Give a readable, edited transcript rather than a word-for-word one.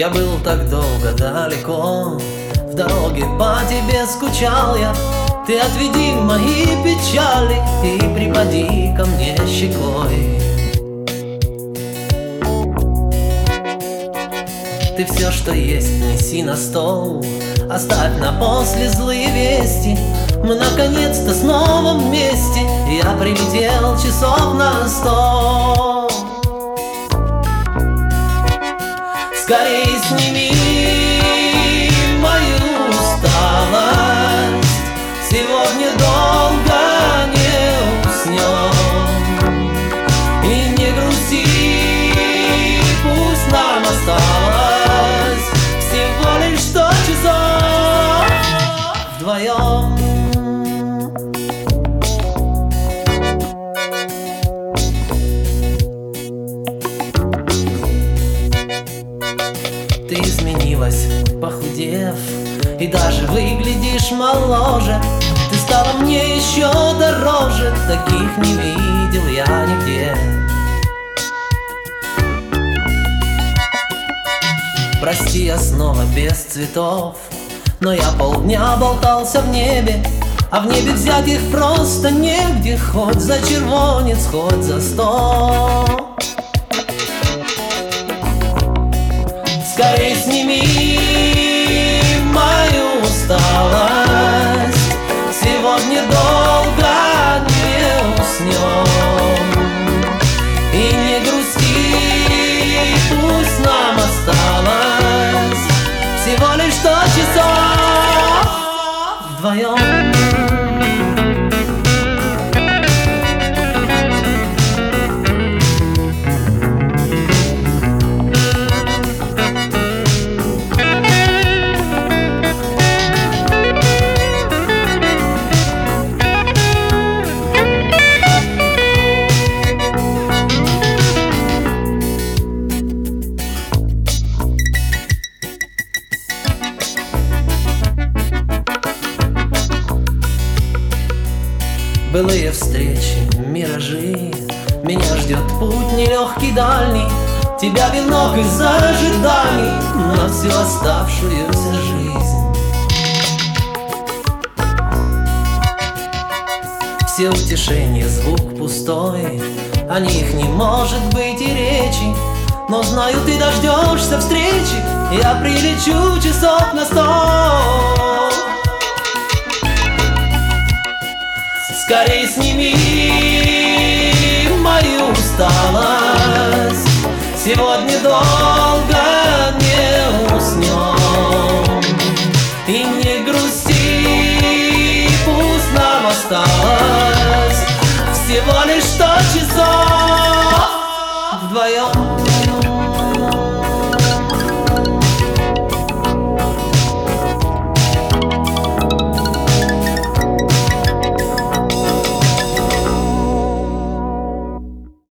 Я был так долго далеко, в дороге по тебе скучал я. Ты отведи мои печали и припади ко мне щекой. Ты все, что есть, неси на стол, оставь на после злые вести. Мы наконец-то снова вместе, я прилетел часов на 100. Скорей сними мою усталость, сегодня долго не уснем. И не грусти, пусть нам осталось всего лишь 100 часов вдвоем. Ты изменилась, похудев, и даже выглядишь моложе. Ты стала мне еще дороже, таких не видел я нигде. Прости, я снова без цветов, но я полдня болтался в небе, а в небе взять их просто негде, хоть за червонец, хоть за 100. Скорей сними мою усталость, сегодня долго не уснем. И не грусти, пусть нам осталось всего лишь 100 часов вдвоем. Былые встречи, миражи, меня ждет путь нелегкий дальний. Тебя венок из ожиданий на всю оставшуюся жизнь. Все утешения, звук пустой, о них не может быть и речи. Но знаю, ты дождешься встречи, я прилечу часов на 100. Скорей сними мою усталость, сегодня долго не уснем. И не грусти, пусть нам осталось всего лишь 100 часов вдвоем.